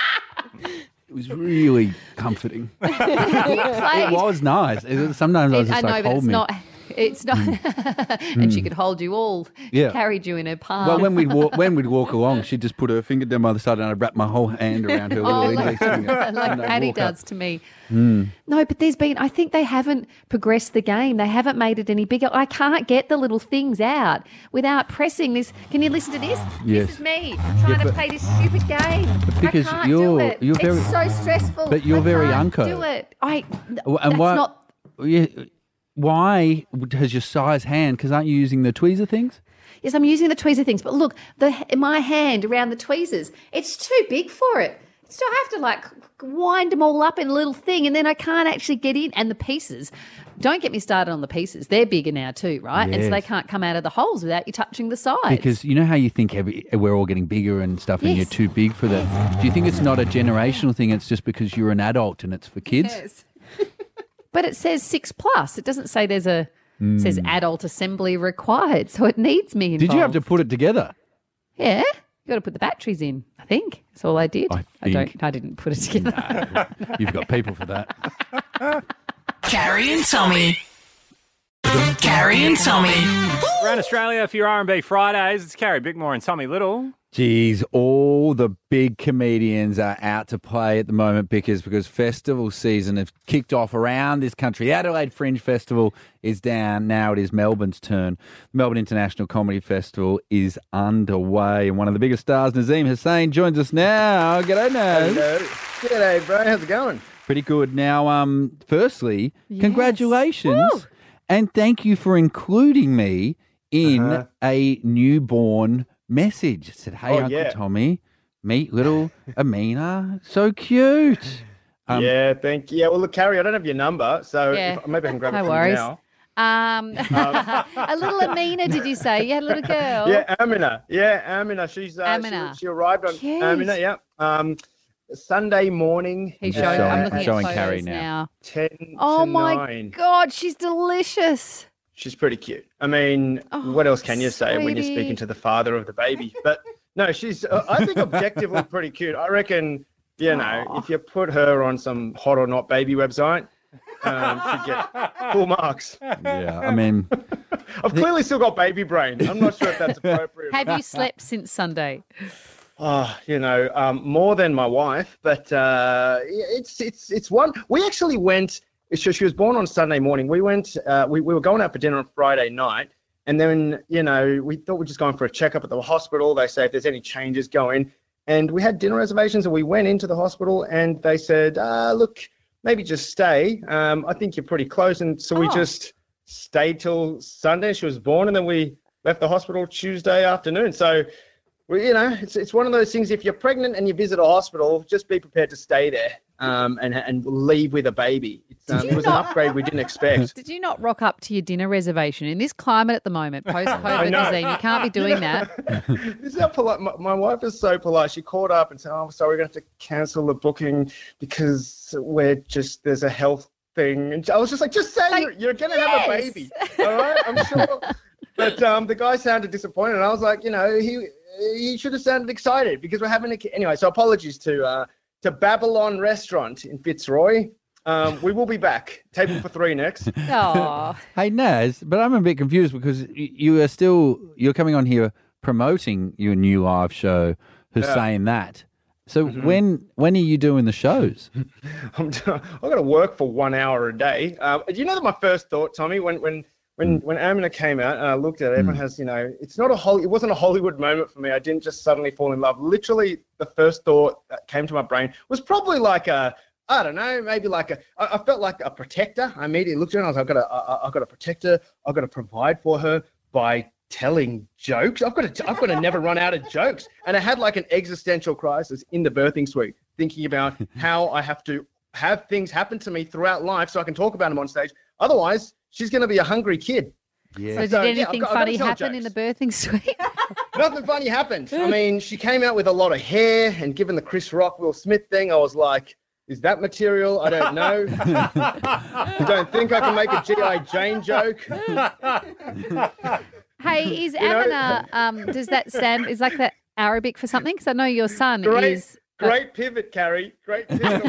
it was really comforting. It was nice. It was, sometimes I was It- just I know, like, but hold it's me. not. It's not. And she could hold you all. Yeah. Carried you in her palm. Well, when we'd walk, when we'd walk along, she'd just put her finger down by the side, and I'd wrap my whole hand around her little Oh, index like, finger. like and I'd Paddy walk up. does to me. Mm. No, but there's been, I think they haven't progressed the game. They haven't made it any bigger. I can't get the little things out without pressing this. Can you listen to this? Yes. This is me trying Yeah, to but- play this stupid game. because I can't you're- do it. you're very- it's so stressful. but you're I very can't unco. do it. I, Well, that's why, not... yeah, why has your size hand? Because aren't you using the tweezer things? Yes, I'm using the tweezer things, but look, the my hand around the tweezers, it's too big for it. So I have to like wind them all up in a little thing, and then I can't actually get in. And the pieces, don't get me started on the pieces. They're bigger now too, right? And so they Yes. can't come out of the holes without you touching the sides. Because you know how you think every, we're all getting bigger and stuff, and Yes. you're too big for that. Do you think it's not a generational thing? It's just because you're an adult and it's for kids. Yes. But it says six plus. It doesn't say there's a it says adult assembly required, so it needs me involved. Did you have to put it together? Yeah, you got to put the batteries in. I think that's all I did. I I don't. think- I didn't put it together. You've got people for that. Carrie and Tommy. Carrie and Tommy. Around Australia for your R and B Fridays, it's Carrie Bickmore and Tommy Little. Geez, all the big comedians are out to play at the moment because because festival season has kicked off around this country. The Adelaide Fringe Festival is down. Now it is Melbourne's turn. Melbourne International Comedy Festival is underway. And one of the biggest stars, Nazim Hussain, joins us now. G'day, Naz. Hello. G'day, bro. How's it going? Pretty good. Now, um, firstly, Yes. congratulations. Woo. And thank you for including me in Uh-huh. a newborn message. It said, hey, Oh, Uncle yeah. Tommy, meet little Amina. So cute. Um, yeah, thank you. Yeah, well, look, Carrie, I don't have your number, so Yeah. if, maybe I can grab No it from worries. you now. Um, a little Amina, did you say? You had a little girl? Yeah, Amina. Yeah, Amina. She's uh, Amina. She, she arrived on Jeez. Amina. Yeah. Um, Sunday morning. He's uh, showing, I'm looking showing at Carrie photos now. now. Ten Oh, to my nine. God, she's delicious. She's pretty cute. I mean, Oh, what else can you say when you're sweetie. speaking to the father of the baby? But no, she's, uh, I think, objectively pretty cute. I reckon, you know, if you put her on some hot or not baby website, um, she'd get full marks. Yeah, I mean, I've clearly still got baby brain. I'm not sure if that's appropriate. Have you slept since Sunday? Oh, you know, um, more than my wife, but uh, it's it's it's one. We actually went. So she was born on Sunday morning. We went. Uh, we we were going out for dinner on Friday night, and then you know we thought we're just going for a checkup at the hospital. They say if there's any changes, go in. And we had dinner reservations, and we went into the hospital, and they said, uh, "Look, maybe just stay. Um, I think you're pretty close." And so we Oh. just stayed till Sunday. She was born, and then we left the hospital Tuesday afternoon. So. Well, you know, it's it's one of those things. If you're pregnant and you visit a hospital, just be prepared to stay there um, and and leave with a baby. It's, um, it was an upgrade we didn't expect. Did you not rock up to your dinner reservation in this climate at the moment, I post-COVID, know. Nazim? You can't be doing You know, that. This is how polite. My, my wife is so polite. She called up and said, "Oh, sorry, we're going to have to cancel the booking because we're just there's a health thing." And I was just like, "Just say Like, you're, you're going to have a yes. baby, all right? I'm sure." But um, the guy sounded disappointed, and I was like, you know, he. He should have sounded excited because we're having a kid. Anyway, so apologies to uh, to Babylon Restaurant in Fitzroy. Um, we will be back. Table for three next. Oh, hey Naz, but I'm a bit confused because y- you are still you're coming on here promoting your new live show. Who's Yeah. saying that? So Mhm. when when are you doing the shows? I'm I've got to work for one hour a day. Um, do you know that my first thought, Tommy, when when when when Amina came out and I looked at it, everyone has, you know, it's not a Holly, it wasn't a Hollywood moment for me. I didn't just suddenly fall in love. Literally, the first thought that came to my brain was probably like a, I don't know, maybe like a, I, I felt like a protector. I immediately looked at her and I was like, I've got to, I, I've got to protect her. I've got to provide for her by telling jokes. I've got to, I've got to never run out of jokes. And I had like an existential crisis in the birthing suite, thinking about how I have to have things happen to me throughout life so I can talk about them on stage. Otherwise, she's going to be a hungry kid. Yeah. so did So, yeah, anything I've got- I've got funny to tell happen in the birthing suite? Nothing funny happened. I mean, she came out with a lot of hair, and given the Chris Rock, Will Smith thing, I was like, is that material? I don't know. I don't think I can make a G I Jane joke. Hey, is You know- Amina, um, does that stand, is like that Arabic for something? Because I know your son Great, is... uh, great pivot, Carrie. Great pivot.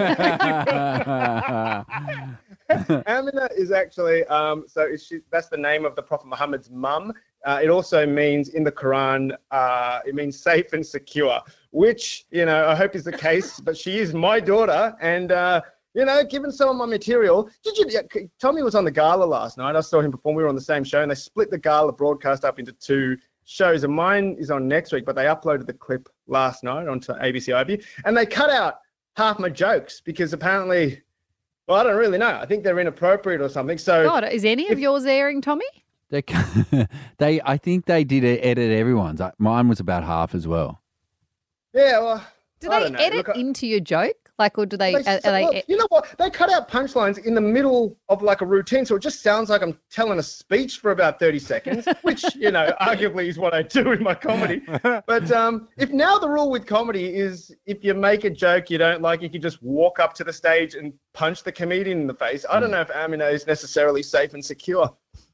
Amina is actually, um, so is she, that's the name of the Prophet Muhammad's mum. Uh, it also means in the Quran, uh, it means safe and secure, which, you know, I hope is the case, but she is my daughter. And, uh, you know, given some of my material, did you, yeah, Tommy was on the gala last night. I saw him perform. We were on the same show and they split the gala broadcast up into two shows. And mine is on next week, but they uploaded the clip last night onto A B C iView and they cut out half my jokes because apparently, well, I don't really know. I think they're inappropriate or something. So God, is any of yours airing, Tommy? They, they, I think they did edit everyone's. I- Mine was about half as well. yeah, well, Do I they don't know. edit Look, I- into your joke? Like, or do they... They- are, are they well, you know what? They cut out punchlines in the middle of like a routine, so it just sounds like I'm telling a speech for about thirty seconds, which, you know, arguably is what I do in my comedy. But um, if now the rule with comedy is if you make a joke you don't like, you can just walk up to the stage and punch the comedian in the face. I don't know if Amina is necessarily safe and secure.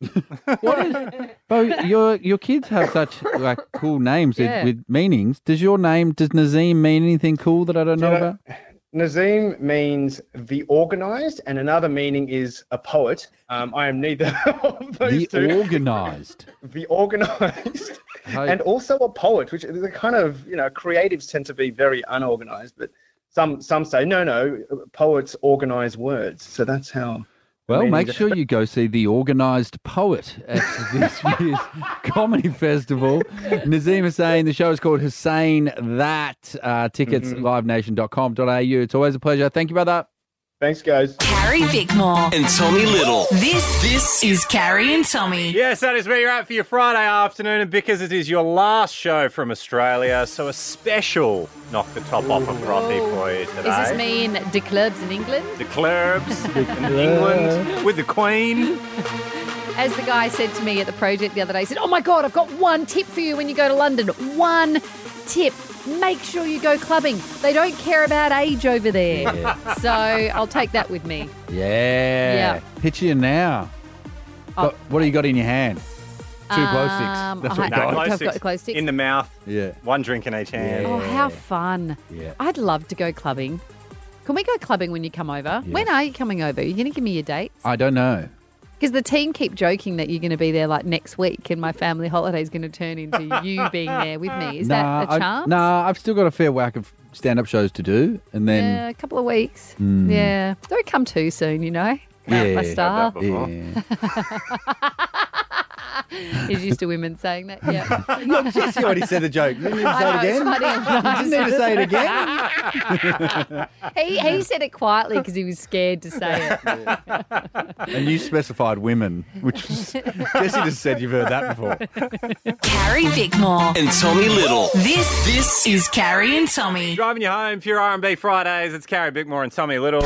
Bo, your your kids have such like cool names with- Yeah. with meanings. Does your name, does Nazim mean anything cool that I don't know You about? Nazim means the organised, and another meaning is a poet. Um, I am neither of those The two. organised. The organised, Hey. and also a poet, which is a kind of, you know, creatives tend to be very unorganised, but some some say no, no, poets organise words. So that's how. Well, meaning make that- sure you go see The Organised Poet at this year's Comedy Festival. Nazim Hussain, the show is called Hussain That. Uh, tickets, Mm-hmm. live nation dot com dot a u. It's always a pleasure. Thank you, brother. Thanks, guys. Carrie Bickmore. And Tommy Little. This, this is Carrie and Tommy. Yes, that is where you're at for your Friday afternoon, and because it is your last show from Australia, so a special knock the top off of frothy for you today. Does this mean the clubs in England? The clubs in England with the Queen. As the guy said to me at the project the other day, he said, oh my God, I've got one tip for you when you go to London. One tip. Make sure you go clubbing. They don't care about age over there. Yeah. So I'll take that with me. Yeah. Yeah. Picture you now. Got, what do you got in your hand? Two glow sticks. Um, That's I- what you No, got. glow I've got sticks the glow sticks. in the mouth. Yeah. One drink in each hand. Oh, how fun. Yeah. I'd love to go clubbing. Can we go clubbing when you come over? Yes. When are you coming over? Are you going to give me your dates? I don't know. Because the team keep joking that you're going to be there like next week and my family holiday is going to turn into you being there with me. Is nah, that a I- chance? Nah, I've still got a fair whack of stand-up shows to do, and then Yeah, a couple of weeks. Mm. Yeah. Don't come too soon, you know. yeah, My star. yeah. He's used to women saying that, yeah. Look, Jesse already said the joke. You didn't need to I say know, it again. it's funny. You didn't need to say it again. he, he said it quietly because he was scared to say it. And you specified women, which was, Jesse just said you've heard that before. Carrie Bickmore. And Tommy Little. This, this is Carrie and Tommy. Driving you home for your R and B Fridays. It's Carrie Bickmore and Tommy Little.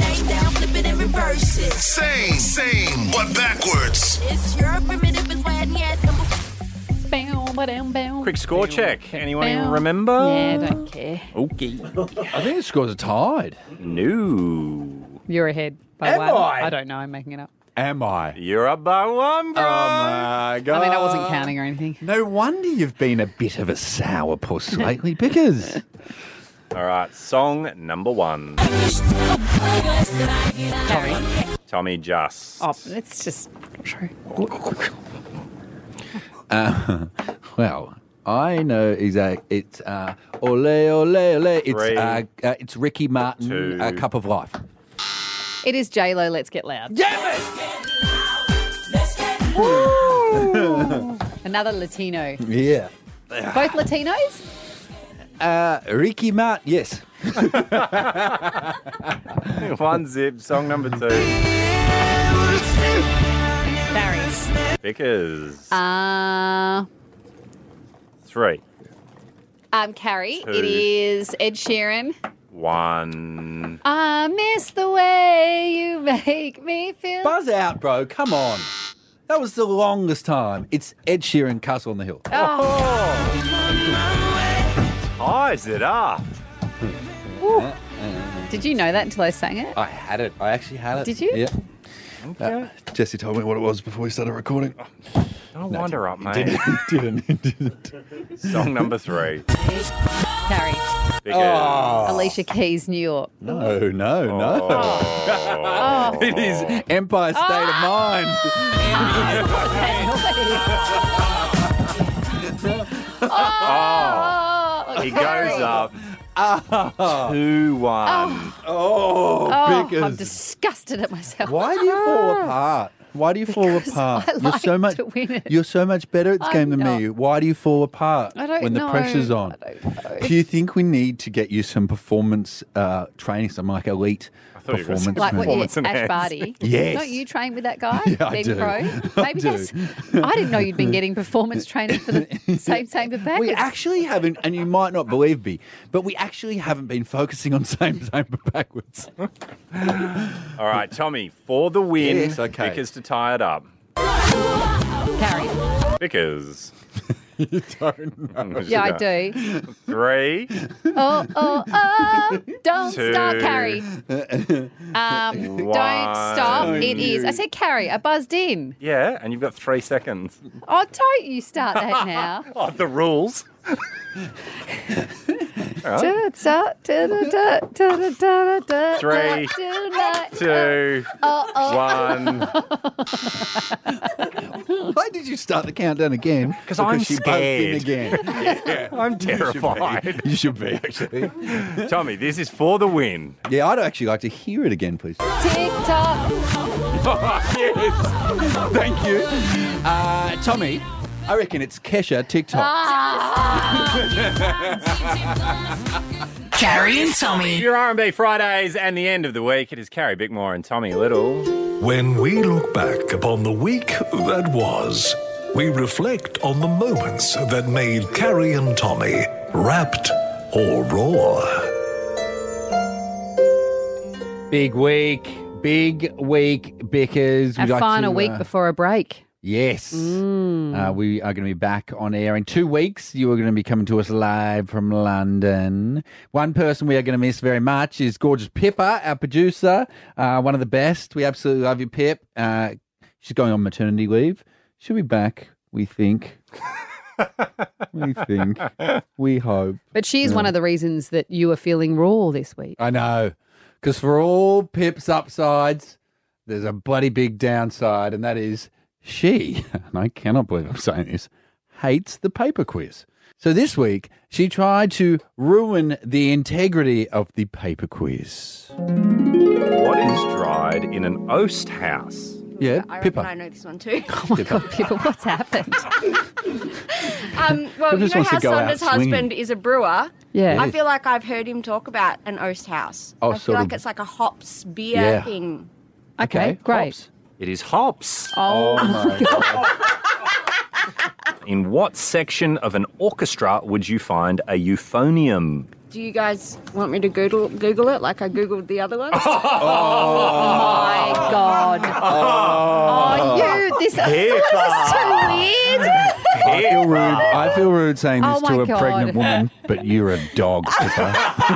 Same, same, but backwards. It's your primitive is when yes. Bow, ba-dum, bow. Quick score check. Anyone Bow. remember? Yeah, don't care. Okay. I think the scores are tied. No. You're ahead by Am one. I? I don't know. I'm making it up. Am I? You're up by one, bro. Oh, my God. I mean, I wasn't counting or anything. No wonder you've been a bit of a sourpuss lately, because... All right, song number one. Tommy. Tommy Just. Oh, it's just true. Uh, well, I know exactly. It's uh, ole ole ole. It's Three. uh, uh, it's Ricky Martin, Two. A Cup of Life. It is J Lo. Let's get loud. Damn Woo! Another Latino. it! Yeah. Both Latinos? Uh, Ricky Martin, yes. One zip. Song number two. Barry. Vickers. Uh, Three. um, Carrie. Two. It is Ed Sheeran. One. I miss the way you make me feel. Buzz out, bro. Come on. That was the longest time. It's Ed Sheeran, Castle on the Hill. Ties it up. Did you know that until I sang it? I had it. I actually had it. Did you? Yeah. Okay. Uh, Jesse told me what it was before we started recording. Don't wind her up, mate. Didn't. Didn't. Didn't. Song number three. Carrie. Vickers. Oh. Alicia Keys, New York. No, no, no. Oh. It is Empire State of Mind. Oh. He goes up. Oh, Two one. oh, Oh, Vickers. I'm disgusted at myself. Why do you fall apart? Why do you fall apart? I you're like so much. to win it. You're so much better at this I'm game than not. me. Why do you fall apart I don't when know. the pressure's on? I don't know. Do you think we need to get you some performance uh, training, some like elite thought you were gonna say performance? Like what? Performance Yeah, Ash enhanced. Barty. Yes. Don't you train with that guy? Yeah, I Being do. pro. I Maybe do. that's. I didn't know you'd been getting performance training for the same same but backwards. We actually haven't, and you might not believe me, but we actually haven't been focusing on same same but backwards. All right, Tommy, for the win. Yes, okay. Vickers to tie it up. Carrie. Vickers. You don't know. Yeah, I do. Three. Oh, oh, oh! Don't Two. stop, Carrie. Um, don't stop. It is. I said Carrie. I buzzed in. Yeah, and you've got three seconds. Oh, don't you start that now. Oh, the rules. All right. Three, Two. Oh, oh. One. Why did you start the countdown again? 'Cause I'm she buzzed in scared. again. Yeah. I'm terrified. You should be, actually. Tommy, this is for the win. Yeah, I'd actually like to hear it again, please. Tick tock. Yes. Thank you. Uh, Tommy, I reckon it's Kesha TikTok. Carrie and Tommy. Your R and B Fridays and the end of the week. It is Carrie Bickmore and Tommy Little. When we look back upon the week that was, we reflect on the moments that made Carrie and Tommy rapt or roar. Big week, Big week, Bickers. Our We'd like final to, week uh, before a break. Yes. Mm. Uh, we are going to be back on air in two weeks. You are going to be coming to us live from London. One person we are going to miss very much is gorgeous Pippa, our producer, uh, one of the best. We absolutely love you, Pip. Uh, she's going on maternity leave. She'll be back, we think. we think. We hope. But she's Yeah. one of the reasons that you are feeling raw this week. I know. Because for all Pip's upsides, there's a bloody big downside, and that is she, and I cannot believe I'm saying this, hates the paper quiz. So this week, she tried to ruin the integrity of the paper quiz. What is dried in an oast house? Yeah, I Pippa. reckon I know this one too. Oh my God, Pippa, what's happened? Um, well, Who you just know wants to how go out Sonda's swinging? husband is a brewer? Yeah. I Yes. feel like I've heard him talk about an oast house. Oh, I feel sort like of- it's like a hops beer Yeah. thing. Okay, great. Hops. It is hops. Oh, my God. In what section of an orchestra would you find a euphonium? Do you guys want me to Google Google it like I Googled the other ones? Oh my God. Oh, you, this, this is too weird. I feel rude. I feel rude saying this Oh, my to a God. pregnant woman, but you're a dog, Pippa.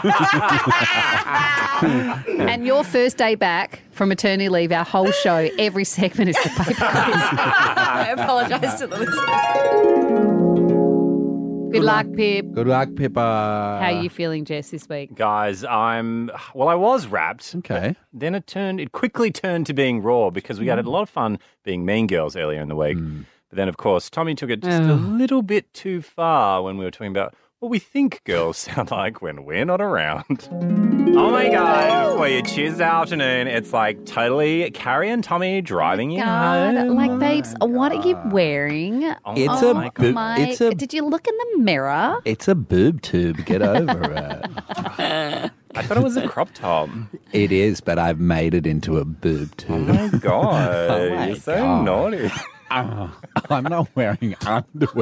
And your first day back from maternity leave, our whole show, every segment is the paper quiz. I apologise to the listeners. Good luck, Pip. Good luck, Pippa. How are you feeling, Jess, this week? Guys, I'm well. I was wrapped. Okay. Then it turned. It quickly turned to being raw because we had a lot of fun being Mean Girls earlier in the week. But then, of course, Tommy took it just a Ugh. little bit too far when we were talking about what we think girls sound like when we're not around. Oh my God! For your Tuesday afternoon, it's like totally Carrie and Tommy driving you God, home. like, babes, what are you wearing? It's oh, a my boob- my- it's a- Did you look in the mirror? It's a boob tube. Get over it. I thought it was a crop top. It is, but I've made it into a boob tube. Oh my God! Oh my You're so God. naughty. Uh, I'm not wearing underwear.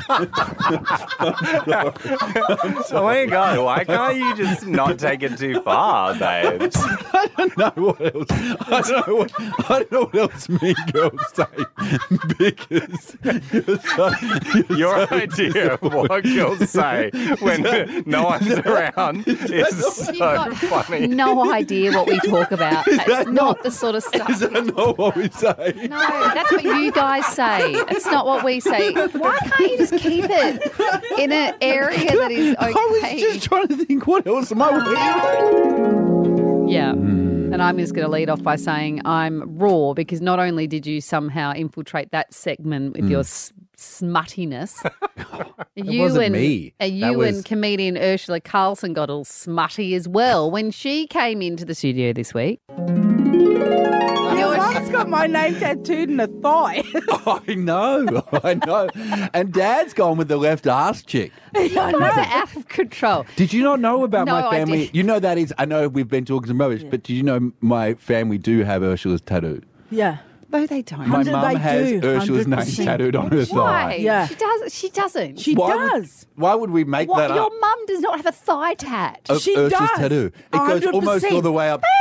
Oh my God, why can't you just not take it too far, babes? I don't know what else. I don't know what, I don't know what else Mean Girls say because you're so, you're Your so idea of what girls say when no one's around is You've so got funny. no idea what we talk about. Is It's that not not- the sort of stuff. Is that not what we say? No, that's what you guys say. It's not what we say. Why can't you just keep it in an area that is okay? I was just trying to think what else am I wearing? Yeah. And I'm just going to lead off by saying I'm raw because not only did you somehow infiltrate that segment with your s- smuttiness, you wasn't and me. uh, That you was- and comedian Ursula Carlson got all smutty as well when she came into the studio this week. Your mum's got my name tattooed in a thigh. I know, I know. And Dad's gone with the left arse chick. You guys are out of control. Did you not know about No, my I family? didn't. You know that is, I know we've been talking some rubbish, but did you know my family do have Ursula's tattoo? Yeah. No, they don't. My Hundred mum they has do, Ursula's name one hundred percent. tattooed on her Why? thigh. Yeah. She does. She doesn't. She Why would- does. Why would we make What? that Your up? mum does not have a thigh tat. Of She Ursula's does. tattoo. It goes almost one hundred percent. all the way up.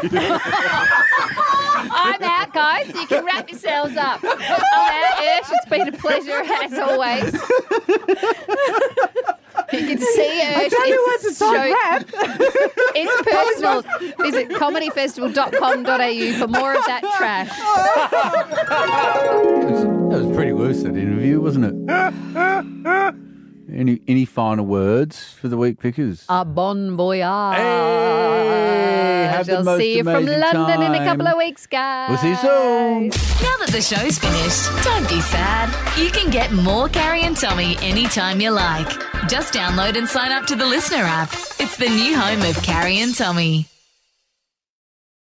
I'm out, guys. You can wrap yourselves up. I'm out, Ursh. It's been a pleasure as always. You can see Ursh. I tell you what, it's a tight wrap. It's personal. Visit comedy festival dot com dot a u for more of that trash. That was pretty loose, that interview, wasn't it? Any any final words for the week, Pickers? A bon voyage. Hey, have the I'll most see you from amazing London in a time. couple of weeks, guys. We'll see you soon. Now that the show's finished, don't be sad. You can get more Carrie and Tommy anytime you like. Just download and sign up to the Listener app. It's the new home of Carrie and Tommy.